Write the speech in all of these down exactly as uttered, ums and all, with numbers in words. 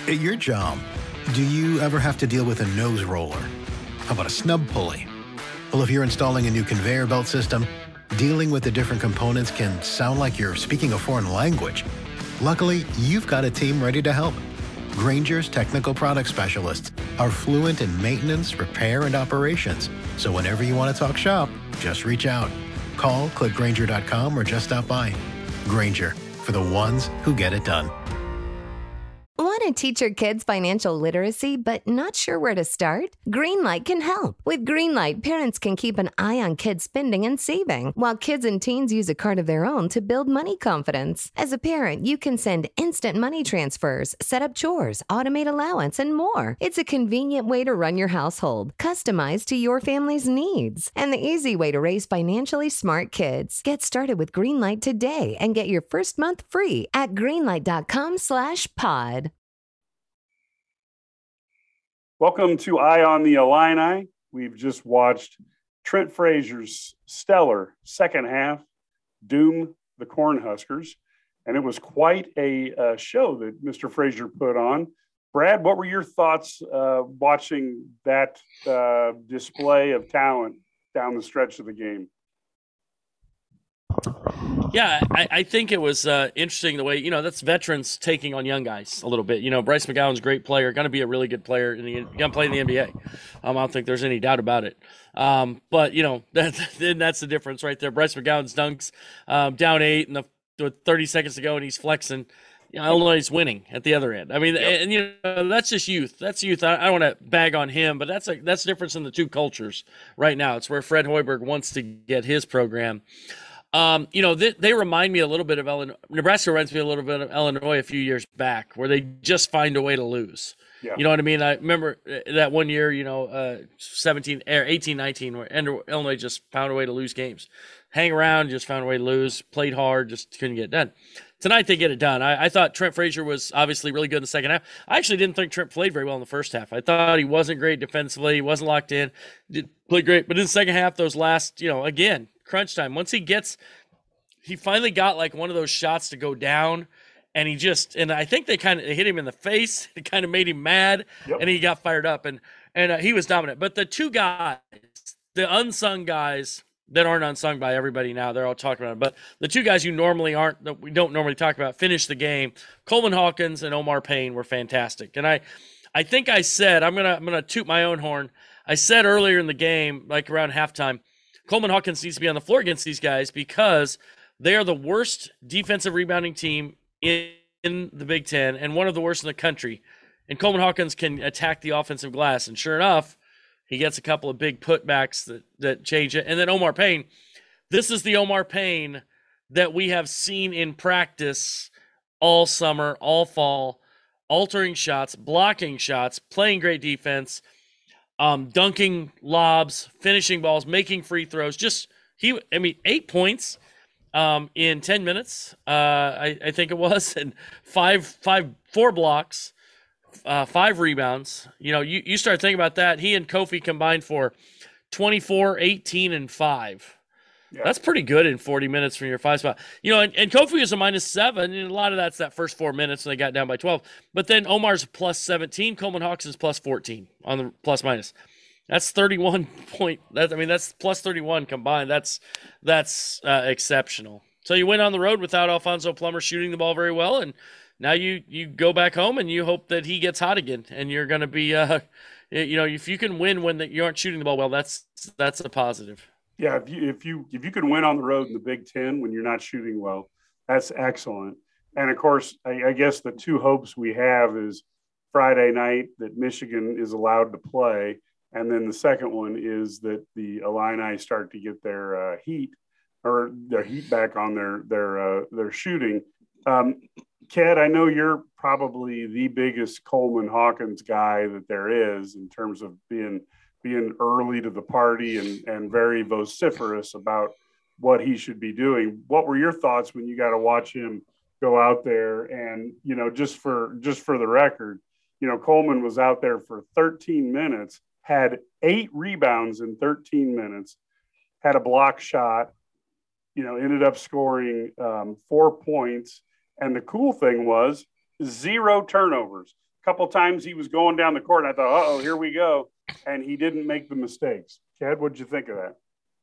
At your job, do you ever have to deal with a nose roller? How about a snub pulley? Well, if you're installing a new conveyor belt system, dealing with the different components can sound like you're speaking a foreign language. Luckily, you've got a team ready to help. Grainger's technical product specialists are fluent in maintenance, repair, and operations. So whenever you want to talk shop, just reach out. Call, click Grainger dot com, or just stop by. Grainger, for the ones who get it done. Want to teach your kids financial literacy but not sure where to start? Greenlight can help. With Greenlight, parents can keep an eye on kids' spending and saving, while kids and teens use a card of their own to build money confidence. As a parent, you can send instant money transfers, set up chores, automate allowance, and more. It's a convenient way to run your household, customized to your family's needs, and the easy way to raise financially smart kids. Get started with Greenlight today and get your first month free at greenlight dot com slash pod. Welcome to Eye on the Illini. We've just watched Trent Frazier's stellar second half doom the Cornhuskers, and it was quite a uh, show that Mister Frazier put on. Brad, what were your thoughts uh, watching that uh, display of talent down the stretch of the game? Yeah, I, I think it was uh, interesting the way, you know, that's veterans taking on young guys a little bit. You know, Bryce McGowan's a great player, going to be a really good player, and going to play in the N B A. Um, I don't think there's any doubt about it. Um, but, you know, that, then that's the difference right there. Bryce McGowan's dunks um, down eight and the, with thirty seconds to go, and he's flexing. You know, Illinois is winning at the other end. I mean, yep. and, you know, that's just youth. That's youth. I, I don't want to bag on him, but that's a, that's the difference in the two cultures right now. It's where Fred Hoiberg wants to get his program. Um, you know, they, they remind me a little bit of Illinois. Nebraska reminds me a little bit of Illinois a few years back, where they just find a way to lose. Yeah. You know what I mean? I remember that one year, you know, uh, seventeen or eighteen, nineteen, where Illinois just found a way to lose games. Hang around, just found a way to lose, played hard, just couldn't get it done. Tonight they get it done. I, I thought Trent Frazier was obviously really good in the second half. I actually didn't think Trent played very well in the first half. I thought he wasn't great defensively. He wasn't locked in. Did play great. But in the second half, those last, you know, again, crunch time. Once he gets, he finally got like one of those shots to go down, and he just, and I think they kind of hit him in the face. It kind of made him mad, yep. and he got fired up, and and uh, he was dominant. But the two guys, the unsung guys that aren't unsung by everybody now, they're all talking about it, but the two guys you normally aren't, that we don't normally talk about, finished the game. Coleman Hawkins and Omar Payne were fantastic, and I, I think I said, I'm gonna I'm gonna toot my own horn. I said earlier in the game, like around halftime, Coleman Hawkins needs to be on the floor against these guys because they are the worst defensive rebounding team in, in the Big Ten and one of the worst in the country. And Coleman Hawkins can attack the offensive glass. And sure enough, he gets a couple of big putbacks that, that change it. And then Omar Payne, this is the Omar Payne that we have seen in practice all summer, all fall, altering shots, blocking shots, playing great defense, um, dunking lobs, finishing balls, making free throws. Just, he, I mean, eight points um, in ten minutes, uh, I, I think it was, and five, five, four blocks, uh, five rebounds. You know, you, you start thinking about that. He and Kofi combined for twenty-four, eighteen, and five. Yeah. That's pretty good in forty minutes from your five spot. You know, and, and Kofi is a minus seven, and a lot of that's that first four minutes when they got down by twelve. But then Omar's plus seventeen, Coleman Hawkins is plus fourteen on the plus minus. That's thirty-one point. That I mean, that's plus thirty-one combined. That's that's uh, exceptional. So you went on the road without Alfonso Plummer shooting the ball very well, and now you you go back home and you hope that he gets hot again, and you're going to be, uh, you know, if you can win when the, you aren't shooting the ball well, that's that's a positive. Yeah, if you if you if you can win on the road in the Big Ten when you're not shooting well, that's excellent. And of course, I, I guess the two hopes we have is Friday night that Michigan is allowed to play, and then the second one is that the Illini start to get their uh, heat or their heat back on their their uh, their shooting. Um, Ked, I know you're probably the biggest Coleman Hawkins guy that there is in terms of being. being early to the party and, and very vociferous about what he should be doing. What were your thoughts when you got to watch him go out there? And, you know, just for, just for the record, you know, Coleman was out there for thirteen minutes, had eight rebounds in thirteen minutes, had a block shot, you know, ended up scoring um, four points. And the cool thing was zero turnovers. A couple times he was going down the court, and I thought, uh-oh, here we go. And he didn't make the mistakes. Chad, what'd you think of that?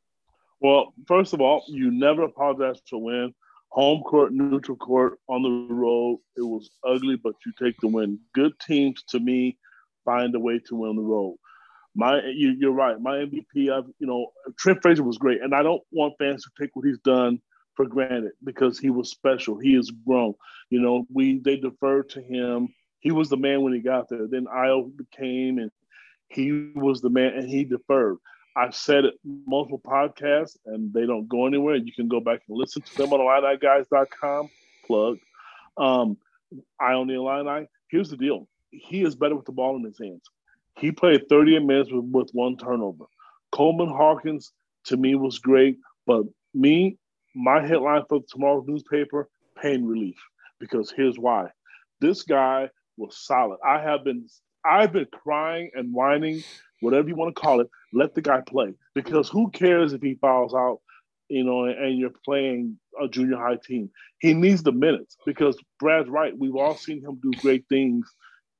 Well, first of all, you never apologize for win. Home court, neutral court, on the road. It was ugly, but you take the win. Good teams, to me, find a way to win on the road. My, you, you're right. My M V P, I've, you know, Trent Frazier was great, and I don't want fans to take what he's done for granted because he was special. He is grown. You know, we they deferred to him. He was the man when he got there. Then Io became, and he was the man, and he deferred. I've said it multiple podcasts, and they don't go anywhere. You can go back and listen to them on Illini Guys dot com. Plug. Um, Io Illini. Here's the deal. He is better with the ball in his hands. He played thirty-eight minutes with, with one turnover. Coleman Hawkins, to me, was great. But me, my headline for tomorrow's newspaper, pain relief. Because here's why. This guy was solid. I have been I've been crying and whining, whatever you want to call it, let the guy play. Because who cares if he fouls out, you know, and you're playing a junior high team. He needs the minutes because Brad's right. We've all seen him do great things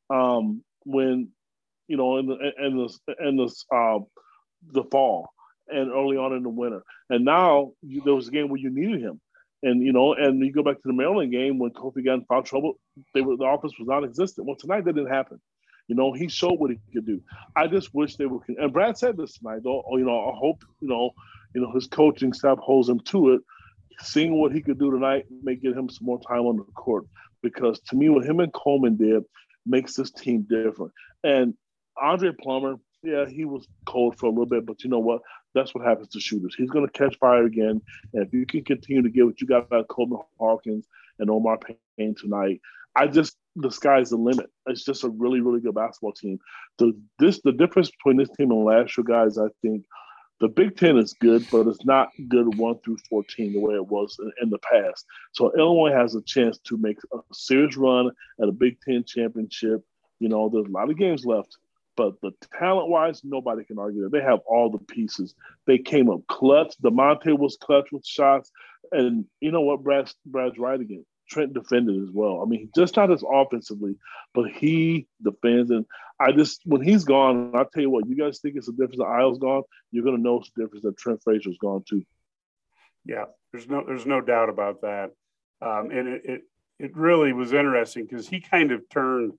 um, when, you know, in the in the in the uh, the fall and early on in the winter. And now you, there was a game where you needed him. And, you know, and you go back to the Maryland game when Kofi got in foul trouble, they were the offense was non-existent. Well, tonight that didn't happen. You know, he showed what he could do. I just wish they were. And Brad said this tonight, though. You know, I hope you know, you know, his coaching staff holds him to it. Seeing what he could do tonight may get him some more time on the court. Because to me, what him and Coleman did makes this team different. And Andre Plummer, yeah, he was cold for a little bit, but you know what? That's what happens to shooters. He's going to catch fire again. And if you can continue to get what you got out of Coleman Hawkins and Omar Payne tonight, I just the sky's the limit. It's just a really, really good basketball team. The this the difference between this team and last year, guys, I think the Big Ten is good, but it's not good one through fourteen the way it was in, in the past. So Illinois has a chance to make a serious run at a Big Ten championship. You know, there's a lot of games left. But the talent-wise, nobody can argue that. They have all the pieces. They came up clutch. DeMonte was clutch with shots. And you know what? Brad, Brad's right again. Trent defended as well. I mean, just not as offensively, but he defends. And I just – when he's gone, I'll tell you what, you guys think it's a difference that Isles gone? You're going to know it's a difference that Trent Frazier's gone too. Yeah, there's no there's no doubt about that. Um, and it, it, it really was interesting because he kind of turned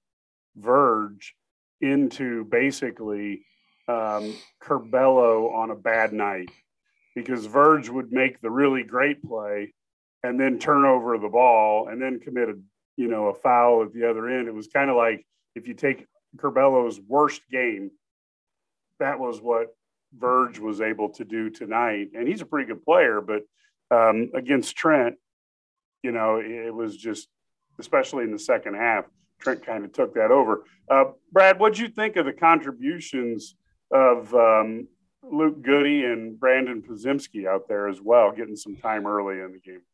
Verge – into basically um, Curbelo on a bad night because Verge would make the really great play and then turn over the ball and then commit a, you know, a foul at the other end. It was kind of like if you take Curbelo's worst game, that was what Verge was able to do tonight. And he's a pretty good player, but um, against Trent, you know, it was just, especially in the second half, Trent kind of took that over. Uh, Brad, what'd you think of the contributions of um, Luke Goody and Brandon Podziemski out there as well, getting some time early in the game?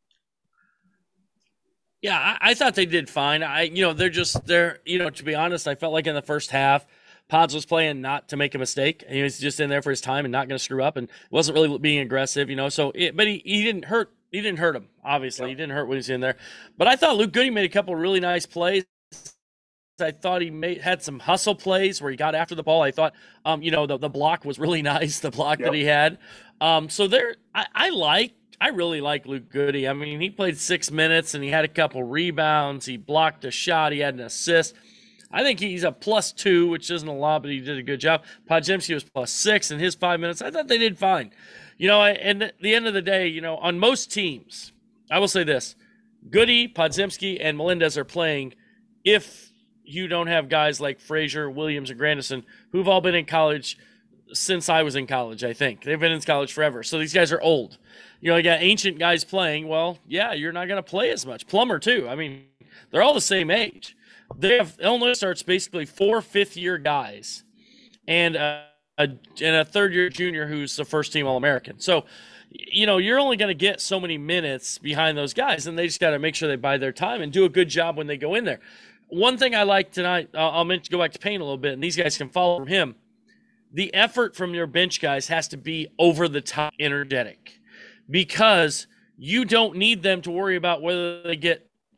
Yeah, I, I thought they did fine. I, you know, they're just they're, you know, to be honest, I felt like in the first half, Pods was playing not to make a mistake. He was just in there for his time and not going to screw up, and wasn't really being aggressive, you know. So, it, but he, he didn't hurt. He didn't hurt him. Obviously, yeah. He didn't hurt when he was in there. But I thought Luke Goody made a couple of really nice plays. I thought he made had some hustle plays where he got after the ball. I thought, um, you know, the, the block was really nice, the block yep. that he had. Um, so there, I, I like, I really like Luke Goody. I mean, he played six minutes and he had a couple rebounds. He blocked a shot. He had an assist. I think he's a plus two, which isn't a lot, but he did a good job. Podziemski was plus six in his five minutes. I thought they did fine. You know, and at the end of the day, you know, on most teams, I will say this, Goody, Podziemski, and Melendez are playing if you don't have guys like Frazier, Williams, and Grandison, who've all been in college since I was in college, I think. They've been in college forever. So these guys are old. You know, you got ancient guys playing. Well, yeah, you're not going to play as much. Plummer, too. I mean, they're all the same age. They have Illinois starts basically four fifth-year guys and a, a, and a third-year junior who's the first-team All-American. So, you know, you're only going to get so many minutes behind those guys, and they just got to make sure they buy their time and do a good job when they go in there. One thing I like tonight, uh, I'll mention, go back to Payne a little bit, and these guys can follow from him. The effort from your bench guys has to be over the top energetic because you don't need them to worry about whether they get a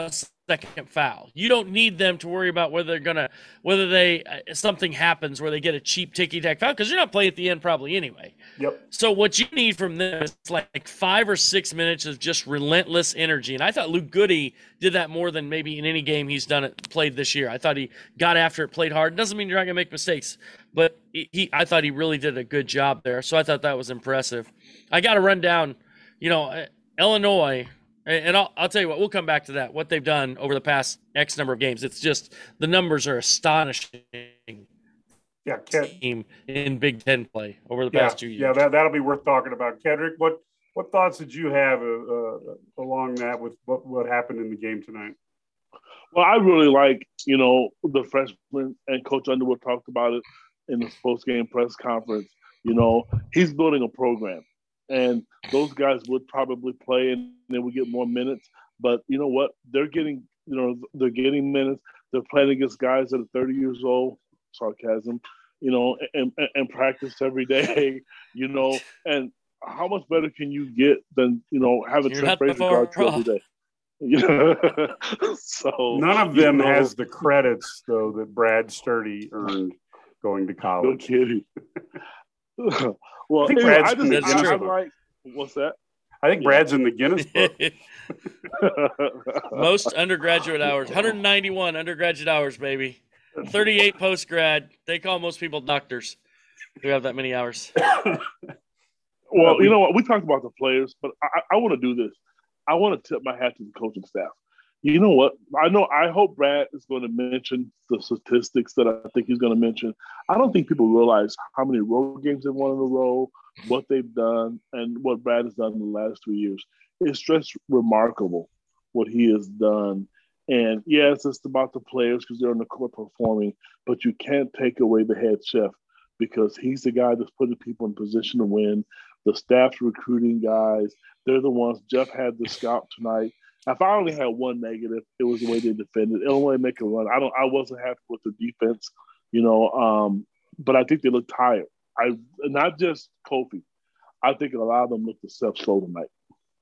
second foul. You don't need them to worry about whether they're gonna whether they uh, something happens where they get a cheap ticky tack foul because you're not playing at the end probably anyway. Yep. So what you need from them is like five or six minutes of just relentless energy, and I thought Luke Goody did that more than maybe in any game he's done it played this year. I thought he got after it, played hard. Doesn't mean you're not gonna make mistakes, but he I thought he really did a good job there. So I thought that was impressive. I got to run down, you know, Illinois. And I'll, I'll tell you what, we'll come back to that, what they've done over the past X number of games. It's just the numbers are astonishing. Yeah, Ken, team in Big Ten play over the yeah, past two years. Yeah, that, that'll be worth talking about. Kedrick, what, what thoughts did you have uh, uh, along that with what, what happened in the game tonight? Well, I really like, you know, the freshman, and Coach Underwood talked about it in the post-game press conference. You know, he's building a program. And those guys would probably play and they would get more minutes. But you know what? They're getting, you know, they're getting minutes. They're playing against guys that are thirty years old, sarcasm, you know, and, and, and practice every day, you know. And how much better can you get than, you know, having Trent Frazier guard you every day? You know? So none of them you know, has the credits, though, that Brad Sturdy earned going to college. No kidding. Well, I think anyway, Brad's I in the just, Guinness I, I book. like, what's that? I think Yeah. Brad's in the Guinness book. Most undergraduate hours, one hundred ninety-one undergraduate hours, baby. thirty-eight post-grad. They call most people doctors who have that many hours. Well, you know what? We talked about the players, but I, I want to do this. I want to tip my hat to the coaching staff. You know what? I know. I hope Brad is going to mention the statistics that I think he's going to mention. I don't think people realize how many road games they've won in a row, what they've done, and what Brad has done in the last three years. It's just remarkable what he has done. And yes, it's about the players because they're on the court performing, but you can't take away the head chef because he's the guy that's putting people in position to win. The staff's recruiting guys. They're the ones. Jeff had the scout tonight. If I only had one negative, it was the way they defended. Illinois make a run. I don't. I wasn't happy with the defense, you know. Um, but I think they look tired. I not just Kofi. I think a lot of them look to self-slow tonight.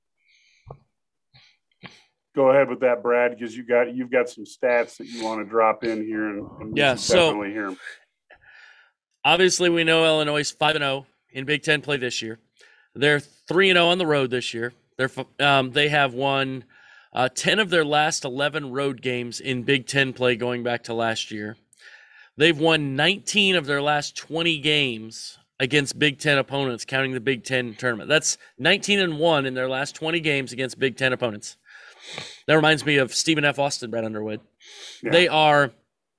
Go ahead with that, Brad, because you got you've got some stats that you want to drop in here, and, and we Yeah, should so- definitely hear them. Obviously, we know Illinois is five and oh in Big Ten play this year. They're three and oh on the road this year. They're um, they have won uh, ten of their last eleven road games in Big Ten play going back to last year. They've won nineteen of their last twenty games against Big Ten opponents, counting the Big Ten tournament. That's nineteen and one in their last twenty games against Big Ten opponents. That reminds me of Stephen F. Austin, Brad Underwood. Yeah. They are,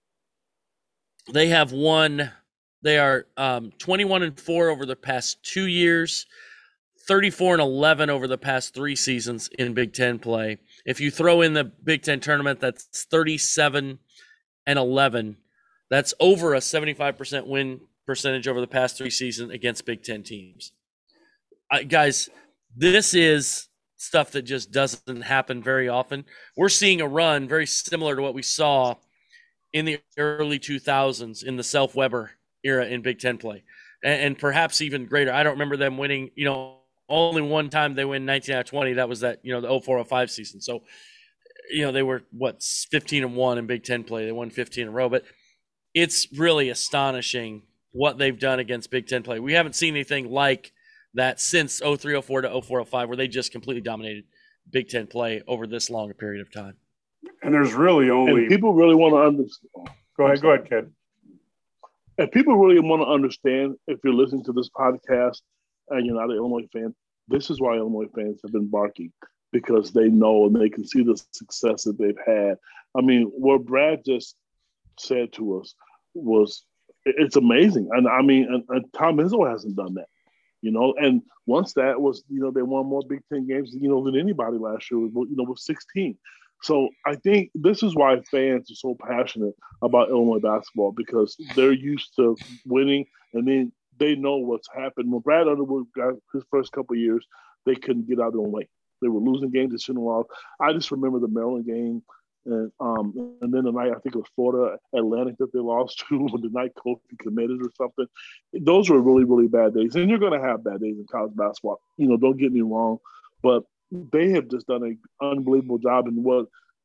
they have won, they are um, twenty-one and four over the past two years, thirty-four and eleven over the past three seasons in Big Ten play. If you throw in the Big Ten tournament, that's thirty-seven and eleven. That's over a seventy-five percent win percentage over the past three seasons against Big Ten teams. I, guys, this is stuff that just doesn't happen very often. We're seeing a run very similar to what we saw in the early two thousands in the Self-Weber era in Big Ten play, and, and perhaps even greater. I don't remember them winning, you know, only one time they win nineteen out of twenty. That was that, you know, the oh four oh five season. So, you know, they were, what, fifteen and one in Big Ten play. They won fifteen in a row. But it's really astonishing what they've done against Big Ten play. We haven't seen anything like that since oh three oh four to oh four oh five, where they just completely dominated Big Ten play over this long a period of time. And there's really only And people really want to understand. go ahead, go ahead, Ked. And people really want to understand, if you're listening to this podcast and you're not an Illinois fan, this is why Illinois fans have been barking, because they know and they can see the success that they've had. I mean, what Brad just said to us was, it's amazing. And I mean, and, and Tom Izzo hasn't done that, you know. And once that was, you know, they won more Big Ten games, you know, than anybody last year, you know, with sixteen. So I think this is why fans are so passionate about Illinois basketball, because they're used to winning, and then they know what's happened. When Brad Underwood got his first couple of years, they couldn't get out of their own way. They were losing games they shouldn't have lost. I just remember the Maryland game, and um, and then the night, I think it was Florida Atlantic that they lost to, when the night Kofi committed or something. Those were really, really bad days. And you're going to have bad days in college basketball. You know, don't get me wrong, but they have just done an unbelievable job. And what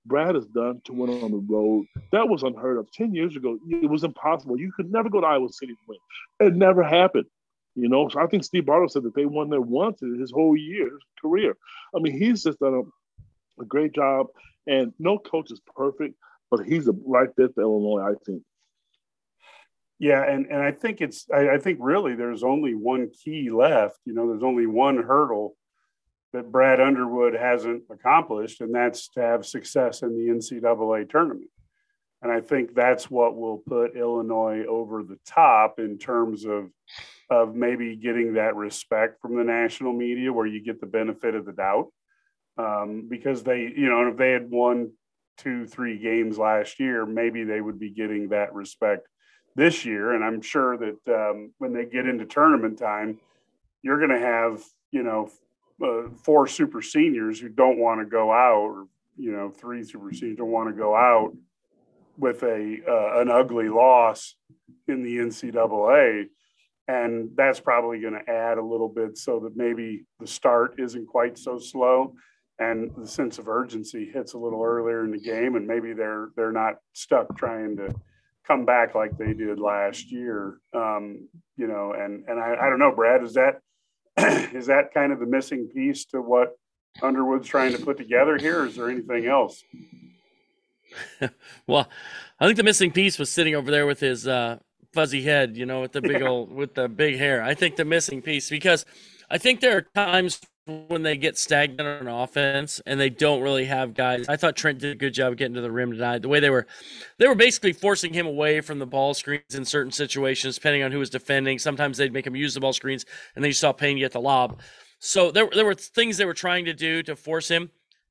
Brad has done to win on the road, that was unheard of. Ten years ago, it was impossible. You could never go to Iowa City to win. It never happened. You know, so I think Steve Barlow said that they won there once in his whole year, his career. I mean, he's just done a, a great job, and no coach is perfect, but he's a right fit for Illinois, I think. Yeah, and, and I think it's I, I think really there's only one key left. You know, there's only one hurdle that Brad Underwood hasn't accomplished, and that's to have success in the N C double A tournament. And I think that's what will put Illinois over the top in terms of, of maybe getting that respect from the national media where you get the benefit of the doubt. Um, because they, you know, if they had won two, three games last year, maybe they would be getting that respect this year. And I'm sure that um, when they get into tournament time, you're going to have, you know, uh, four super seniors who don't want to go out, or, you know, three super seniors don't want to go out with a uh, an ugly loss in the N C double A. And that's probably going to add a little bit so that maybe the start isn't quite so slow and the sense of urgency hits a little earlier in the game, and maybe they're they're not stuck trying to come back like they did last year. Um, you know, and and I, I don't know, Brad, is that is that kind of the missing piece to what Underwood's trying to put together here? Or is there anything else? Well, I think the missing piece was sitting over there with his uh, fuzzy head, you know, with the big yeah. old, with the big hair. I think the missing piece, because I think there are times when they get stagnant on offense and they don't really have guys. I thought Trent did a good job getting to the rim tonight. The way they were, they were basically forcing him away from the ball screens in certain situations, depending on who was defending. Sometimes they'd make him use the ball screens, and then you saw Payne get the lob. So there, there were things they were trying to do to force him.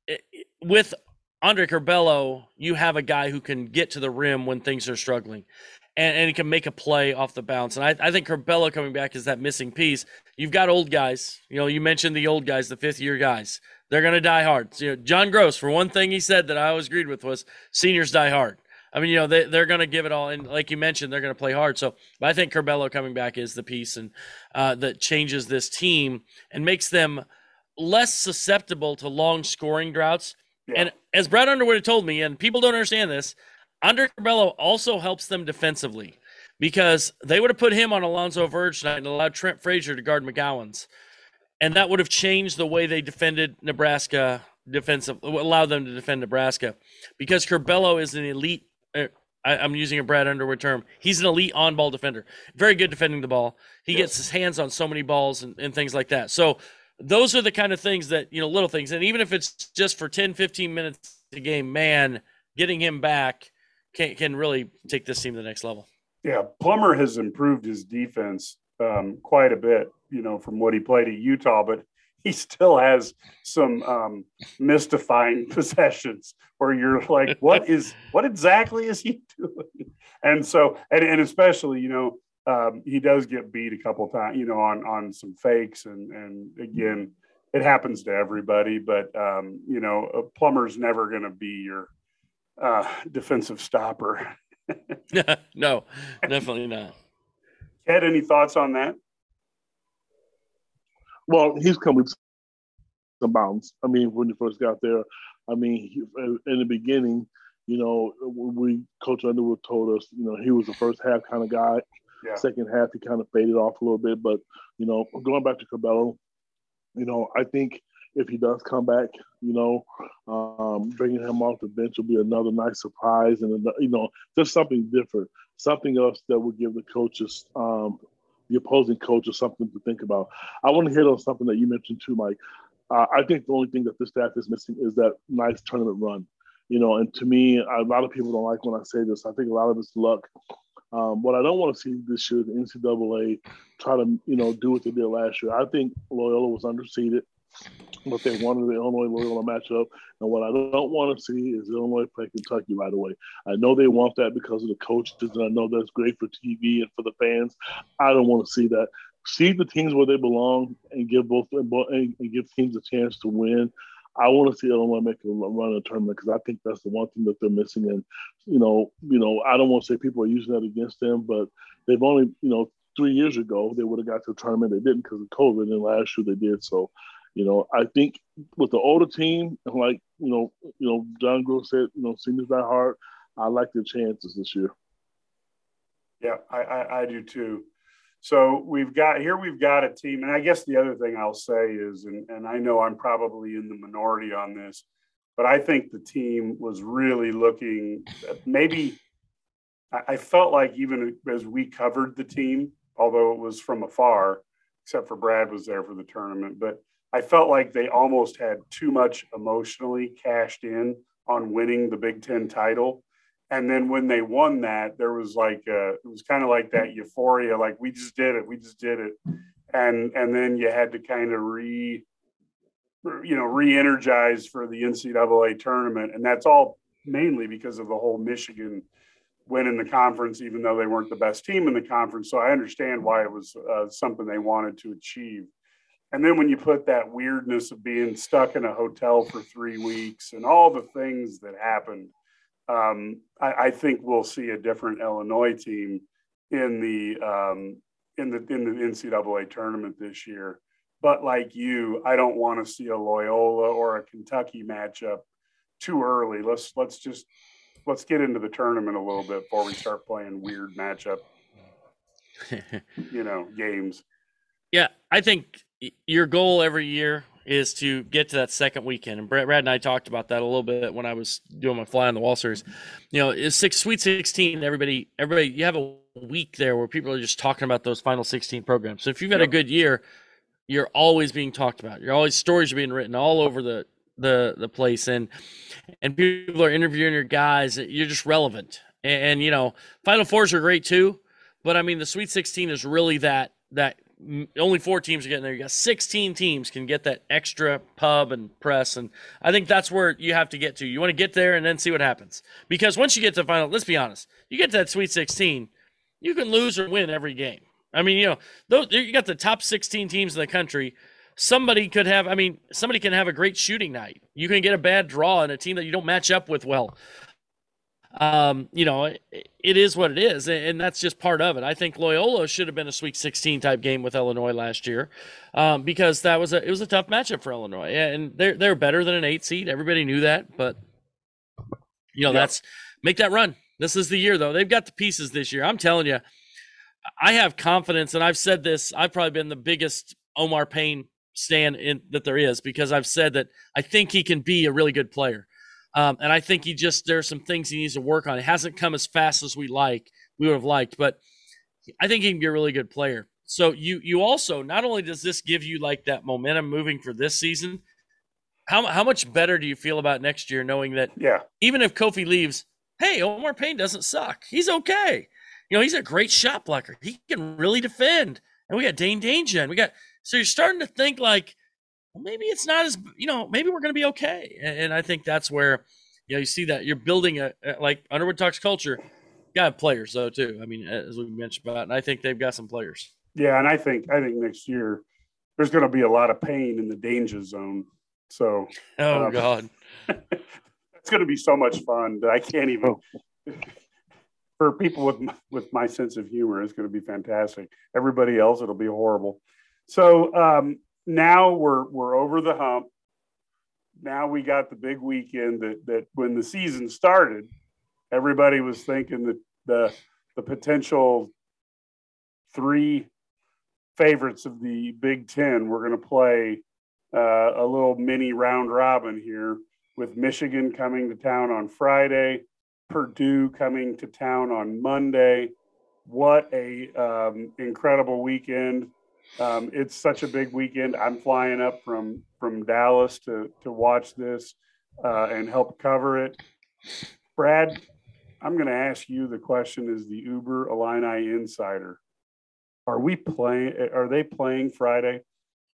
With Andre Curbelo, you have a guy who can get to the rim when things are struggling, and, and he can make a play off the bounce. And I, I think Curbelo coming back is that missing piece. You've got old guys. You know, you mentioned the old guys, the fifth-year guys. They're going to die hard. So, you know, John Gross, for one thing he said that I always agreed with was seniors die hard. I mean, you know, they, they're going to give it all. And like you mentioned, they're going to play hard. So but I think Curbelo coming back is the piece and uh, that changes this team and makes them less susceptible to long scoring droughts. Yeah. And as Brad Underwood had told me, and people don't understand this, Andre Curbelo also helps them defensively, because they would have put him on Alonzo Verge tonight and allowed Trent Frazier to guard McGowan's. And that would have changed the way they defended Nebraska defensive, allowed them to defend Nebraska, because Curbelo is an elite. Uh, I, I'm using a Brad Underwood term. He's an elite on-ball defender. Very good defending the ball. He yes. gets his hands on so many balls and, and things like that. So those are the kind of things that, you know, little things. And even if it's just for ten, fifteen minutes a game, man, getting him back can, can really take this team to the next level. Yeah, Plummer has improved his defense um, quite a bit, you know, from what he played at Utah, but he still has some um, mystifying possessions where you're like, what is, what exactly is he doing? And so, and, and especially, you know, um, he does get beat a couple times, you know, on, on some fakes. And, and again, it happens to everybody, but um, you know, a Plummer's never going to be your uh, defensive stopper. No, definitely not. Ed, any thoughts on that? Well, he's come with some bounds. I mean, when he first got there, I mean, he, in the beginning, you know, we Coach Underwood told us, you know, he was the first half kind of guy. Yeah. Second half, he kind of faded off a little bit. But, you know, going back to Curbelo, you know, I think if he does come back, you know, um, bringing him off the bench will be another nice surprise, and, you know, just something different, something else that will give the coaches, um, the opposing coaches, something to think about. I want to hit on something that you mentioned too, Mike. Uh, I think the only thing that this staff is missing is that nice tournament run. You know, and to me, a lot of people don't like when I say this. I think a lot of it's luck. Um, what I don't want to see this year, the N C double A try to, you know, do what they did last year. I think Loyola was underseeded, but they wanted the Illinois-Loyola matchup. And what I don't want to see is Illinois play Kentucky right away. I know they want that because of the coaches, and I know that's great for T V and for the fans. I don't want to see that. See the teams where they belong and give both and give teams a chance to win. I want to see Illinois make a run in a tournament because I think that's the one thing that they're missing. And, you know, you know, I don't want to say people are using that against them, but they've only, you know, three years ago they would have got to the tournament. They didn't because of COVID, and last year they did. So, You know, I think with the older team, like you know, you know, John Grove said, you know, seniors die hard. I like their chances this year. Yeah, I, I, I do too. So we've got here, we've got a team. And I guess the other thing I'll say is, and, and I know I'm probably in the minority on this, but I think the team was really looking maybe I felt like even as we covered the team, although it was from afar, except for Brad was there for the tournament, but I felt like they almost had too much emotionally cashed in on winning the Big Ten title. And then when they won that, there was like, uh, it was kind of like that euphoria, like we just did it, we just did it. And, and then you had to kind of re, you know, re-energize for the N C double A tournament. And that's all mainly because of the whole Michigan win in the conference, even though they weren't the best team in the conference. So I understand why it was uh, something they wanted to achieve. And then when you put that weirdness of being stuck in a hotel for three weeks and all the things that happened, um, I, I think we'll see a different Illinois team in the um, in the in the N C double A tournament this year. But like you, I don't want to see a Loyola or a Kentucky matchup too early. Let's let's just let's get into the tournament a little bit before we start playing weird matchup, you know, games. Yeah, I think your goal every year is to get to that second weekend. And Brad, Brad and I talked about that a little bit when I was doing my Fly on the Wall series. You know, it's six Sweet sixteen. Everybody, everybody, you have a week there where people are just talking about those final sixteen programs. So if you've had yep. a good year, you're always being talked about. You're always stories are being written all over the the the place, and and people are interviewing your guys. You're just relevant. And, and you know, Final Fours are great too, but I mean the Sweet sixteen is really that that. Only four teams are getting there. You got sixteen teams can get that extra pub and press, and I think that's where you have to get to. You want to get there and then see what happens. Because once you get to the final, let's be honest, you get to that Sweet sixteen, you can lose or win every game. I mean, you know, those, you got the top sixteen teams in the country. Somebody could have, I mean, somebody can have a great shooting night. You can get a bad draw in a team that you don't match up with well. Um, you know, it, it is what it is, and that's just part of it. I think Loyola should have been a Sweet sixteen type game with Illinois last year, um, because that was a it was a tough matchup for Illinois, and they're they're better than an eight seed. Everybody knew that, but you know, yeah. that's make that run. This is the year, though. They've got the pieces this year. I'm telling you, I have confidence, and I've said this. I've probably been the biggest Omar Payne stan in that there is, because I've said that I think he can be a really good player. Um, and I think he just, there's some things he needs to work on. It hasn't come as fast as we like, we would have liked, but I think he can be a really good player. So you, you also, not only does this give you like that momentum moving for this season, how, how much better do you feel about next year knowing that yeah. even if Kofi leaves, hey, Omar Payne doesn't suck. He's okay. You know, he's a great shot blocker. He can really defend. And we got Dane Danger, and we got, so you're starting to think like, well, maybe it's not as, you know, maybe we're going to be okay. And, and I think that's where, you know, you see that you're building a, a like Underwood Talks culture. You got players though too. I mean, as we mentioned about, and I think they've got some players. Yeah, and I think I think next year there's going to be a lot of pain in the danger zone. So, oh um, God, it's going to be so much fun that I can't even. For people with with my sense of humor, it's going to be fantastic. Everybody else, it'll be horrible. So. um Now we're we're over the hump. Now we got the big weekend that that when the season started, everybody was thinking that the the potential three favorites of the Big Ten were going to play uh, a little mini round robin here, with Michigan coming to town on Friday, Purdue coming to town on Monday. What a um, incredible weekend. Um, it's such a big weekend. I'm flying up from, from Dallas to, to watch this uh, and help cover it. Brad, I'm going to ask you the question as the Uber Illini insider. Are we playing, are they playing Friday?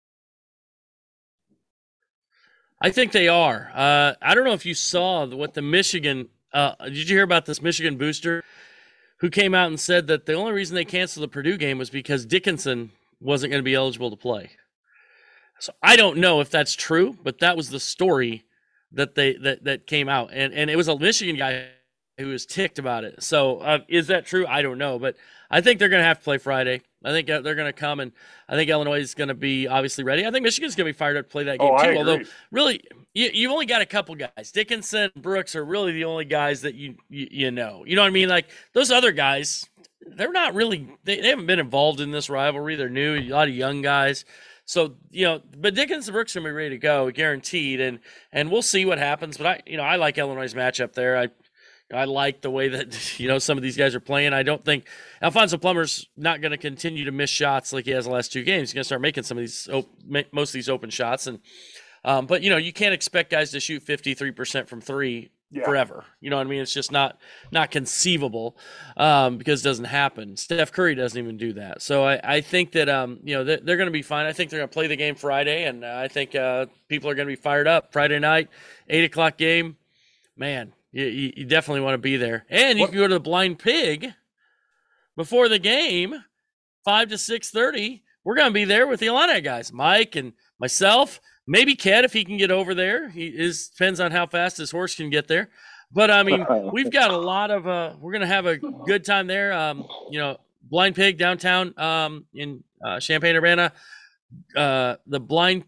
I think they are. Uh, I don't know if you saw what the Michigan, uh, did you hear about this Michigan booster who came out and said that the only reason they canceled the Purdue game was because Dickinson wasn't going to be eligible to play. So I don't know if that's true, but that was the story that they that, that came out. And and it was a Michigan guy who is ticked about it. So uh, is that true? I don't know, but I think they're going to have to play Friday. I think they're going to come, and I think Illinois is going to be obviously ready. I think Michigan's going to be fired up to play that game Oh, too. I agree. Although, really, you, you've only got a couple guys. Dickinson, Brooks are really the only guys that you, you you know. You know what I mean? Like those other guys, they're not really. They, they haven't been involved in this rivalry. They're new. A lot of young guys. So, you know, but Dickinson and Brooks are going to be ready to go, guaranteed, and and we'll see what happens. But I, you know, I like Illinois' matchup there. I. I like the way that, you know, some of these guys are playing. I don't think Alfonso Plummer's not going to continue to miss shots like he has the last two games. He's going to start making some of these, most of these open shots. And, um, but, you know, you can't expect guys to shoot fifty-three percent from three yeah. forever. You know what I mean? It's just not, not conceivable um, because it doesn't happen. Steph Curry doesn't even do that. So I, I think that, um, you know, they're, they're going to be fine. I think they're going to play the game Friday. And uh, I think uh, people are going to be fired up Friday night, eight o'clock game, man. You, you definitely want to be there. And you what? can go to the Blind Pig before the game, five to six thirty. We're going to be there with the Illini guys, Mike and myself, maybe Ked if he can get over there. He is depends on how fast his horse can get there. But, I mean, we've got a lot of uh, – we're going to have a good time there. Um, you know, Blind Pig downtown um, in uh, Champaign-Urbana. Uh, the Blind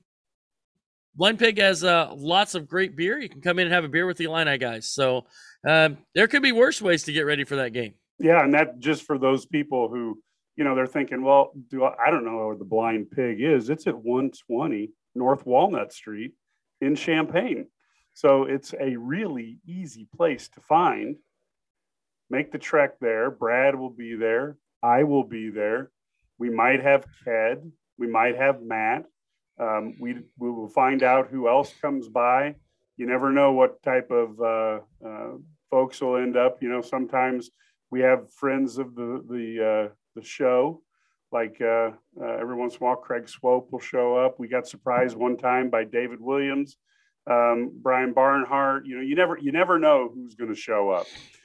Blind Pig has uh, lots of great beer. You can come in and have a beer with the Illini guys. So um, there could be worse ways to get ready for that game. Yeah, and that just for those people who, you know, they're thinking, well, do I, I don't know where the Blind Pig is. It's at one twenty North Walnut Street in Champaign. So it's a really easy place to find. Make the trek there. Brad will be there. I will be there. We might have Ked. We might have Matt. Um, we we will find out who else comes by. You never know what type of uh, uh, folks will end up. You know, sometimes we have friends of the the uh, the show, like uh, uh, every once in a while, Craig Swope will show up. We got surprised one time by David Williams, um, Brian Barnhart. You know, you never you never know who's going to show up.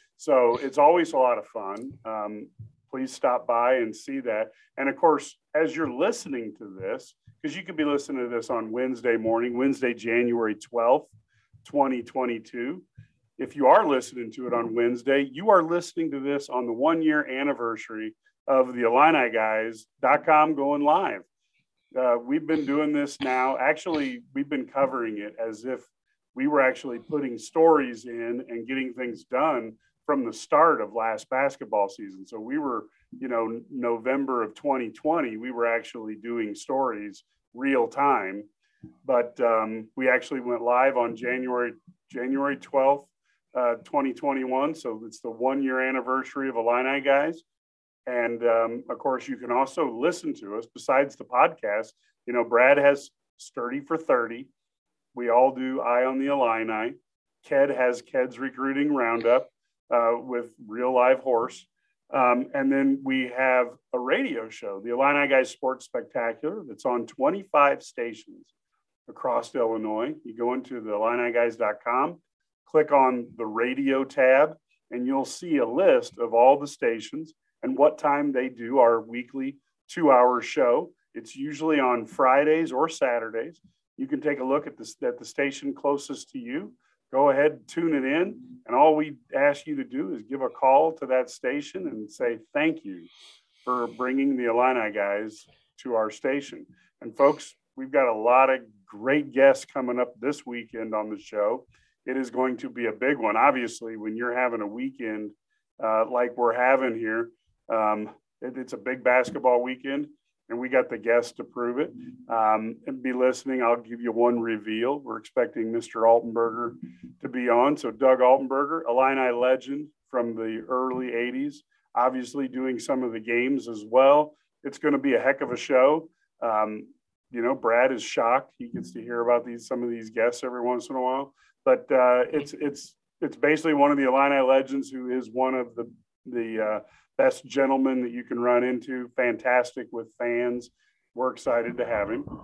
So it's always a lot of fun. Um, please stop by and see that. And of course, as you're listening to this, because you could be listening to this on Wednesday morning, Wednesday, January twelfth, twenty twenty-two. If you are listening to it on Wednesday, you are listening to this on the one year anniversary of the Illini Guys dot com going live. Uh, we've been doing this now. Actually, we've been covering it as if we were actually putting stories in and getting things done from the start of last basketball season. So we were, you know, November of twenty twenty, we were actually doing stories real time, but um, we actually went live on January, January twelfth, uh, twenty twenty-one. So it's the one year anniversary of Illini Guys. And um, of course you can also listen to us besides the podcast. You know, Brad has Sturdy for thirty. We all do Eye on the Illini. Ked has Ked's Recruiting Roundup uh, with real live horse. Um, and then we have a radio show, the Illini Guys Sports Spectacular, that's on twenty-five stations across Illinois. You go into the Illini Guys dot com, click on the radio tab, and you'll see a list of all the stations and what time they do our weekly two-hour show. It's usually on Fridays or Saturdays. You can take a look at the, at the station closest to you. Go ahead, tune it in, and all we ask you to do is give a call to that station and say thank you for bringing the Illini Guys to our station. And folks, we've got a lot of great guests coming up this weekend on the show. It is going to be a big one. Obviously, when you're having a weekend uh, like we're having here, um, it, it's a big basketball weekend. And we got the guests to prove it. Um, and be listening. I'll give you one reveal. We're expecting Mister Altenberger to be on. So Doug Altenberger, Illini legend from the early eighties, obviously doing some of the games as well. It's going to be a heck of a show. Um, you know, Brad is shocked. He gets to hear about these some of these guests every once in a while. But uh, it's it's it's basically one of the Illini legends who is one of the the uh, best gentleman that you can run into, fantastic with fans. We're excited to have him.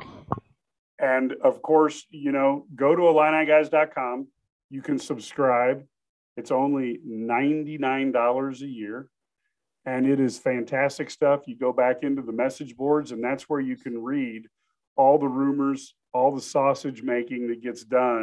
And of course, you know, go to Illini Guys dot com. You can subscribe. It's only ninety-nine dollars a year. And it is fantastic stuff. You go back into the message boards, and that's where you can read all the rumors, all the sausage making that gets done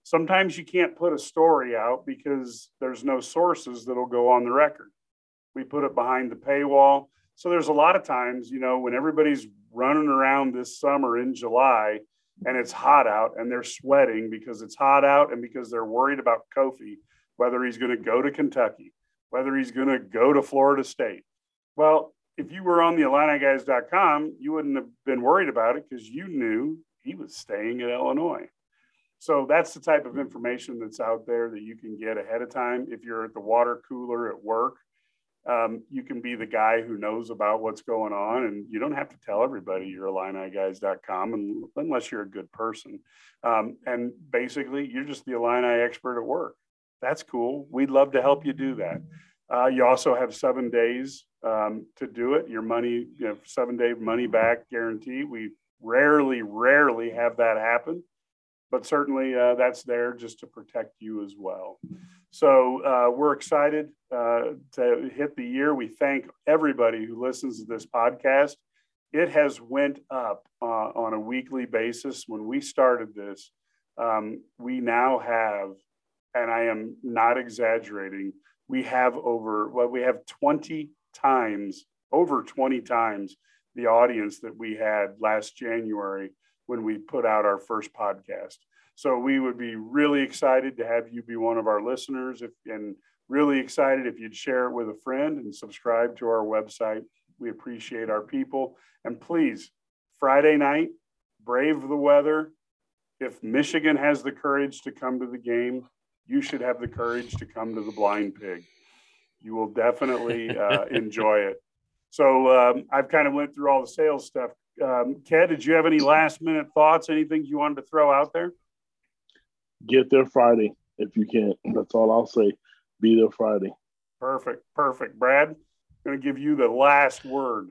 Sometimes you can't put a story out because there's no sources that'll go on the record. We put it behind the paywall. So there's a lot of times, you know, when everybody's running around this summer in July and it's hot out and they're sweating because it's hot out and because they're worried about Kofi, whether he's going to go to Kentucky, whether he's going to go to Florida State. Well, if you were on the Illini Guys dot com, you wouldn't have been worried about it because you knew he was staying at Illinois. So that's the type of information that's out there that you can get ahead of time. If you're at the water cooler at work, um, you can be the guy who knows about what's going on, and you don't have to tell everybody you're Illini Guys dot com unless you're a good person. Um, and basically, you're just the Illini expert at work. That's cool. We'd love to help you do that. Uh, you also have seven days um, to do it. Your money, you know, seven day money back guarantee. We rarely, rarely have that happen, but certainly uh, that's there just to protect you as well. So uh, we're excited uh, to hit the year. We thank everybody who listens to this podcast. It has went up uh, on a weekly basis. When we started this, um, we now have, and I am not exaggerating, we have over, well, we have twenty times, over twenty times the audience that we had last January when we put out our first podcast. So we would be really excited to have you be one of our listeners, if, and really excited if you'd share it with a friend and subscribe to our website. We appreciate our people. And please, Friday night, brave the weather. If Michigan has the courage to come to the game, you should have the courage to come to the Blind Pig. You will definitely uh, enjoy it. So um, I've kind of went through all the sales stuff. Um, Ked, did you have any last minute thoughts? Anything you wanted to throw out there? Get there Friday if you can. That's all I'll say. Be there Friday. Perfect. Perfect. Brad, I'm going to give you the last word.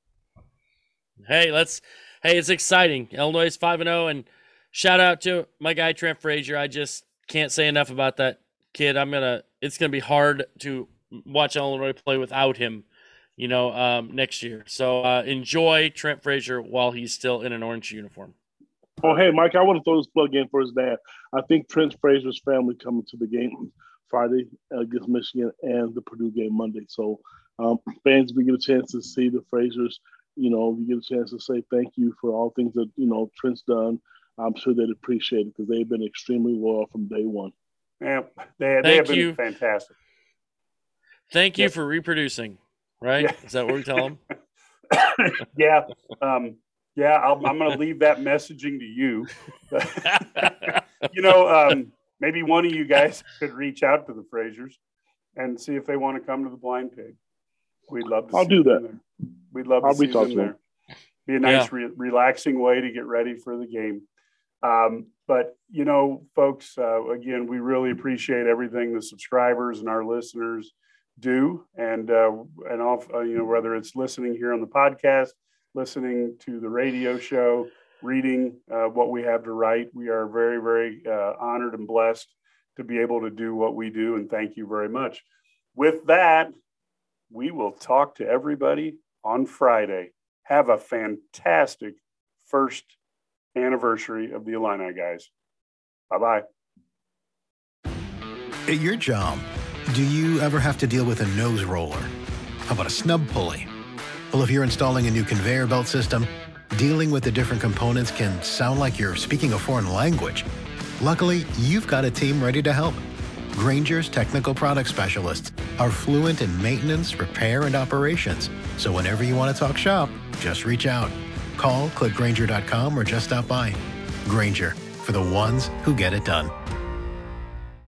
Hey, let's. Hey, it's exciting. Illinois is five and oh, and shout out to my guy Trent Frazier. I just can't say enough about that kid. I'm gonna. It's gonna be hard to watch Illinois play without him, you know, um, next year. So uh, enjoy Trent Frazier while he's still in an orange uniform. Oh, hey, Mike, I want to throw this plug in for his dad. I think Trent Frazier's family coming to the game Friday against Michigan and the Purdue game Monday. So um, fans, if we get a chance to see the Fraziers, you know, we get a chance to say thank you for all things that, you know, Trent's done. I'm sure they'd appreciate it because they've been extremely loyal from day one. Yeah, they, they have been you. fantastic. Thank you yep. for reproducing, right? Yeah. Is that what we tell them? yeah. Um, yeah, I'll, I'm going to leave that messaging to you. you know, um, maybe one of you guys could reach out to the Fraziers and see if they want to come to the Blind Pig. We'd love to I'll see do them that. there. We'd love to I'll see reach them out to there. them. Be a nice, Yeah. re- relaxing way to get ready for the game. Um, but, you know, folks, uh, again, we really appreciate everything the subscribers and our listeners do. And, uh, and off, uh, you know, whether it's listening here on the podcast, listening to the radio show, reading uh, what we have to write, we are very, very uh, honored and blessed to be able to do what we do. And thank you very much. With that, we will talk to everybody on Friday. Have a fantastic first anniversary of the Illini Guys. Bye-bye. At your job, do you ever have to deal with a nose roller? How about a snub pulley? Well, if you're installing a new conveyor belt system, dealing with the different components can sound like you're speaking a foreign language. Luckily, you've got a team ready to help. Grainger's technical product specialists are fluent in maintenance, repair, and operations. So whenever you want to talk shop, just reach out. Call, click Grainger dot com, or just stop by. Grainger, for the ones who get it done.